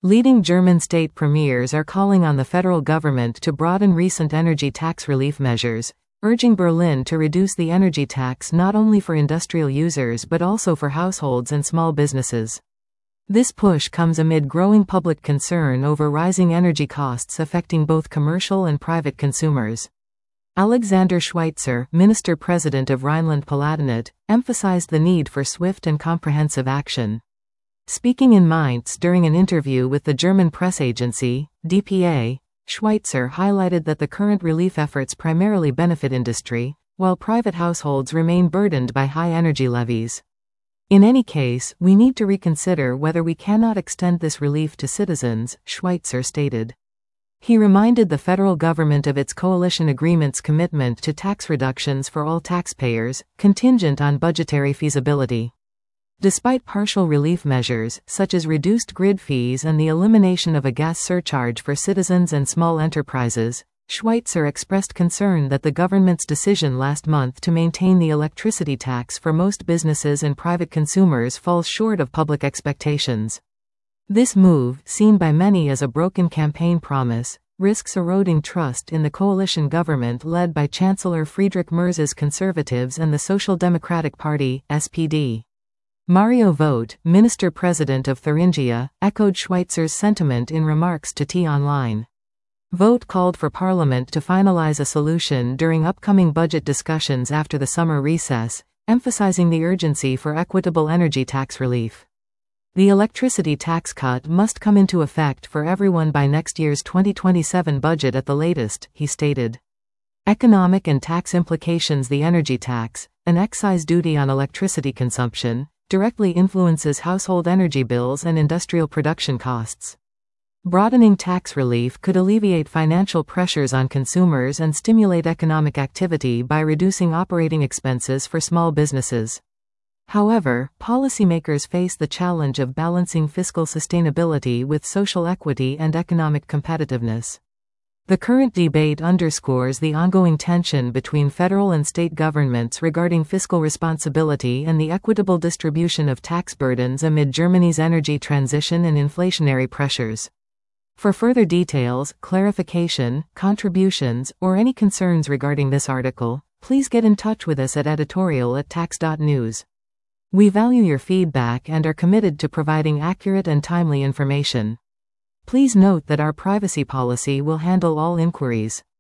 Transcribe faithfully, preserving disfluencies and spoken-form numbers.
Leading German state premiers are calling on the federal government to broaden recent energy tax relief measures, urging Berlin to reduce the energy tax not only for industrial users but also for households and small businesses. This push comes amid growing public concern over rising energy costs affecting both commercial and private consumers. Alexander Schweitzer, Minister-President of Rhineland-Palatinate, emphasized the need for swift and comprehensive action. Speaking in Mainz during an interview with the German press agency, D P A, Schweitzer highlighted that the current relief efforts primarily benefit industry, while private households remain burdened by high energy levies. In any case, we need to reconsider whether we cannot extend this relief to citizens, Schweitzer stated. He reminded the federal government of its coalition agreement's commitment to tax reductions for all taxpayers, contingent on budgetary feasibility. Despite partial relief measures, such as reduced grid fees and the elimination of a gas surcharge for citizens and small enterprises, Schweitzer expressed concern that the government's decision last month to maintain the electricity tax for most businesses and private consumers falls short of public expectations. This move, seen by many as a broken campaign promise, risks eroding trust in the coalition government led by Chancellor Friedrich Merz's Conservatives and the Social Democratic Party, S P D. Mario Vogt, Minister-President of Thuringia, echoed Schweitzer's sentiment in remarks to T-Online. Vogt called for Parliament to finalize a solution during upcoming budget discussions after the summer recess, emphasizing the urgency for equitable energy tax relief. The electricity tax cut must come into effect for everyone by next year's twenty twenty-seven budget at the latest, he stated. Economic and tax implications. The energy tax, an excise duty on electricity consumption, directly influences household energy bills and industrial production costs. Broadening tax relief could alleviate financial pressures on consumers and stimulate economic activity by reducing operating expenses for small businesses. However, policymakers face the challenge of balancing fiscal sustainability with social equity and economic competitiveness. The current debate underscores the ongoing tension between federal and state governments regarding fiscal responsibility and the equitable distribution of tax burdens amid Germany's energy transition and inflationary pressures. For further details, clarification, contributions, or any concerns regarding this article, please get in touch with us at editorial at tax dot news. We value your feedback and are committed to providing accurate and timely information. Please note that our privacy policy will handle all inquiries.